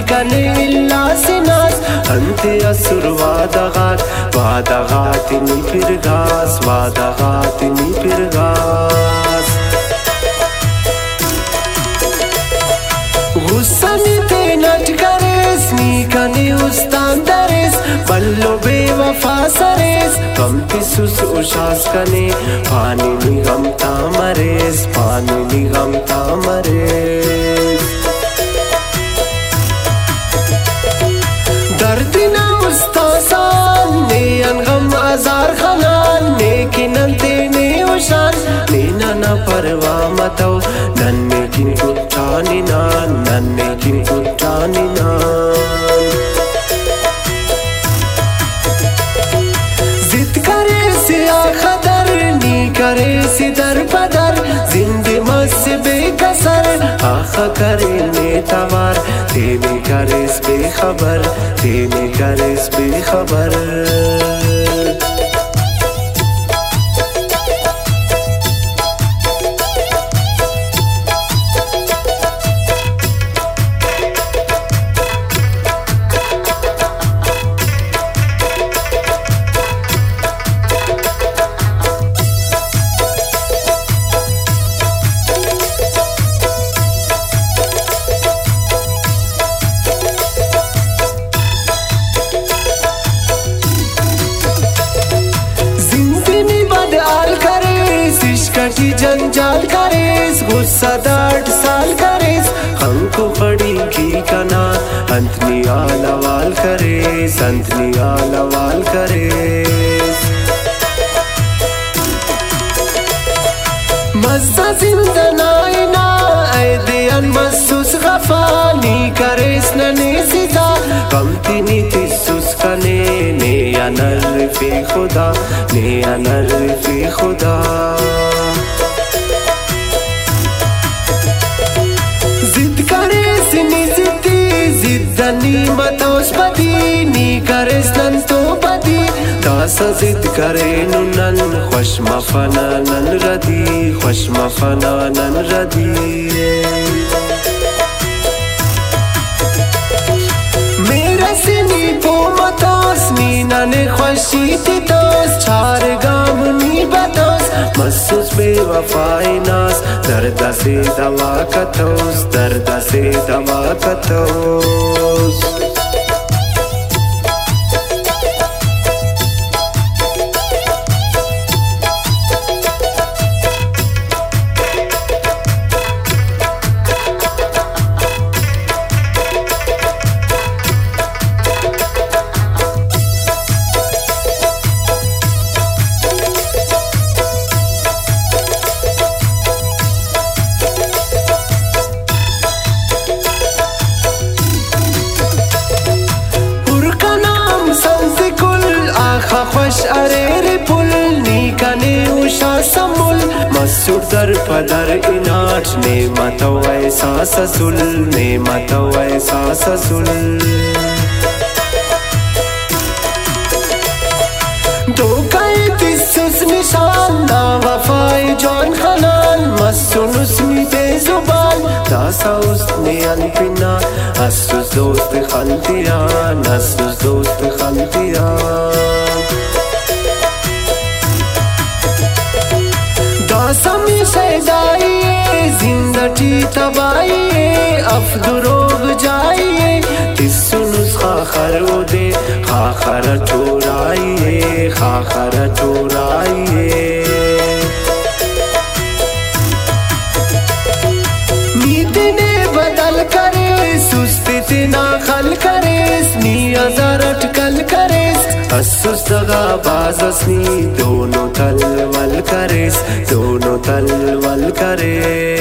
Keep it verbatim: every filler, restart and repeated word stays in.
kane illa sinas ante asur vadagat vadagat ni pirgas vadagat ni pirgas gussani te nat kares ni kane ustan dares ballo be wafa sares kamti sus ushas kane pani ni gam tamares pani ni gam tamares dardina ustasan ne angam azar khanan ne kinante ne ushan ne nana parwa matau nanne kin kuttani nan nanne kin kuttani nan zid kare se khadar ni kare se dar padar zinde mas bekasar akha kare ne tawar tene kares be khabar tene kares be khabar कटी जंजाल करेस गुस्सा दाट साल करेस हमको बड़ी की कना अंतनी आलवाल करेस अंतनी आलवाल करेस मस्ता जिंदनाइना ऐदे अनमसूस गफानी करेस नने सिदा कमती नीति सुस कने ने अनर फी खुदा ने अनर फी खुदा जिद करे सिनी जिद्दी जिद्दनी मतोश बदी नी करे सन तो बदी दासा जिद करे नुनन खुश मफना नन रदी खुश मफना नन रदी मेरा सिनी पो मतोस नी नने खुशी तितोस चार गाम नी बतोस मसूस बेवफाई नास दर्द से दवा कतोस दर्द से दवा कतोस خوش اره پل نیکنه اوشا سمول مسور در پدر ایناش نعمت و احساس سل نعمت و احساس سل دوکای تیسوس نشان نا وفای جان خلال مسون اسمی بے زبان داسا اسنی انپنا اسوس دوست خلطیان اسوس دوست خلطیان दासमी सैदाइए जिंदगी तबाइए अफदुरोग जाइए तिस्सु नुस्खा खरो दे खाखर चोराइए खाखर चोराइए नीतिने बदल करे सुस्ती ना खल करे स्नी अजर अटकल करे असुस दगा बाजसनी दोनों तल वल करेस दोनों तल वल करे